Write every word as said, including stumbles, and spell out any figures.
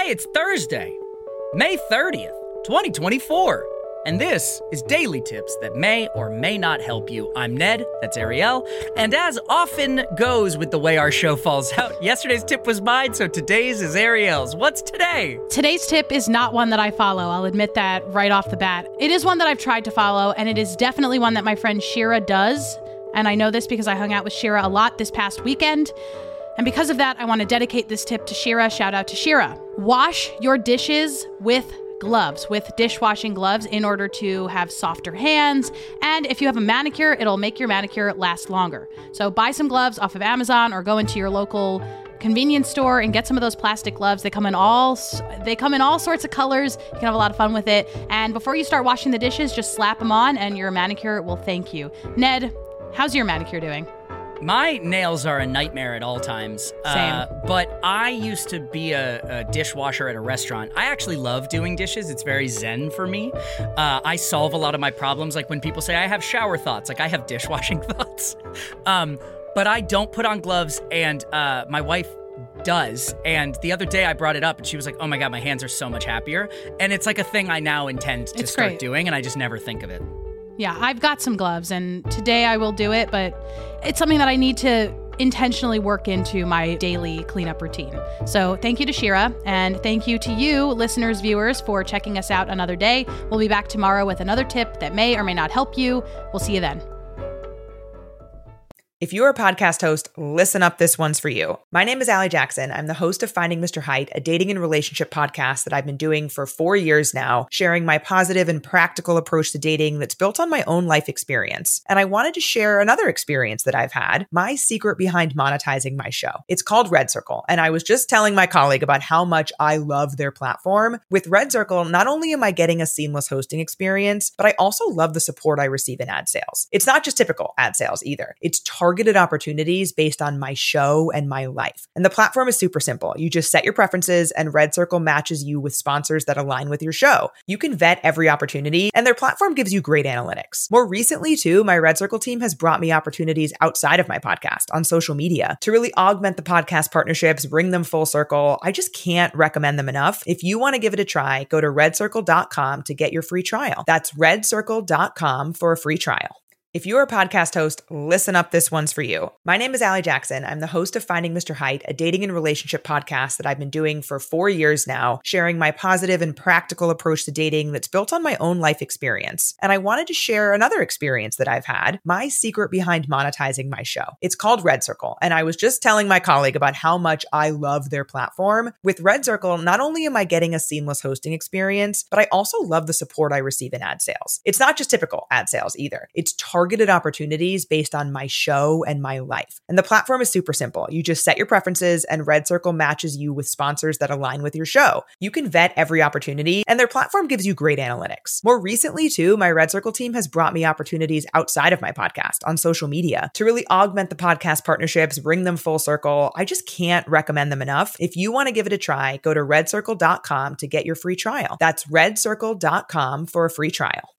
Hey, it's Thursday, May thirtieth, twenty twenty-four, and this is Daily Tips that may or may not help you. I'm Ned, that's Ariel, and as often goes with the way our show falls out, yesterday's tip was mine, so today's is Ariel's. What's today? Today's tip is not one that I follow. I'll admit that right off the bat. It is one that I've tried to follow, and it is definitely one that my friend Shira does, and I know this because I hung out with Shira a lot this past weekend. And because of that, I want to dedicate this tip to Shira. Shout out to Shira. Wash your dishes with gloves, with dishwashing gloves in order to have softer hands. And if you have a manicure, it'll make your manicure last longer. So buy some gloves off of Amazon or go into your local convenience store and get some of those plastic gloves. They come in all they come in all sorts of colors. You can have a lot of fun with it. And before you start washing the dishes, just slap them on and your manicure will thank you. Ned, how's your manicure doing? My nails are a nightmare at all times. Same. Uh, but I used to be a, a dishwasher at a restaurant. I actually love doing dishes. It's very zen for me. Uh, I solve a lot of my problems. Like when people say I have shower thoughts, like I have dishwashing thoughts. Um, but I don't put on gloves, and uh, my wife does. And the other day I brought it up and she was like, oh my God, my hands are so much happier. And it's like a thing I now intend to It's start great. doing, and I just never think of it. Yeah, I've got some gloves, and today I will do it, but it's something that I need to intentionally work into my daily cleanup routine. So thank you to Shira, and thank you to you, listeners, viewers, for checking us out another day. We'll be back tomorrow with another tip that may or may not help you. We'll see you then. If you're a podcast host, listen up, this one's for you. My name is Allie Jackson. I'm the host of Finding Mister Height, a dating and relationship podcast that I've been doing for four years now, sharing my positive and practical approach to dating that's built on my own life experience. And I wanted to share another experience that I've had, my secret behind monetizing my show. It's called Red Circle, and I was just telling my colleague about how much I love their platform. With Red Circle, not only am I getting a seamless hosting experience, but I also love the support I receive in ad sales. It's not just typical ad sales either. It's targeted opportunities based on my show and my life. And the platform is super simple. You just set your preferences and Red Circle matches you with sponsors that align with your show. You can vet every opportunity, and their platform gives you great analytics. More recently, too, my Red Circle team has brought me opportunities outside of my podcast on social media to really augment the podcast partnerships, bring them full circle. I just can't recommend them enough. If you want to give it a try, go to red circle dot com to get your free trial. That's red circle dot com for a free trial. If you're a podcast host, listen up, this one's for you. My name is Allie Jackson. I'm the host of Finding Mister Height, a dating and relationship podcast that I've been doing for four years now, sharing my positive and practical approach to dating that's built on my own life experience. And I wanted to share another experience that I've had, my secret behind monetizing my show. It's called Red Circle, and I was just telling my colleague about how much I love their platform. With Red Circle, not only am I getting a seamless hosting experience, but I also love the support I receive in ad sales. It's not just typical ad sales either. It's targeted targeted opportunities based on my show and my life. And the platform is super simple. You just set your preferences and Red Circle matches you with sponsors that align with your show. You can vet every opportunity, and their platform gives you great analytics. More recently, too, my Red Circle team has brought me opportunities outside of my podcast on social media to really augment the podcast partnerships, bring them full circle. I just can't recommend them enough. If you want to give it a try, go to red circle dot com to get your free trial. That's red circle dot com for a free trial.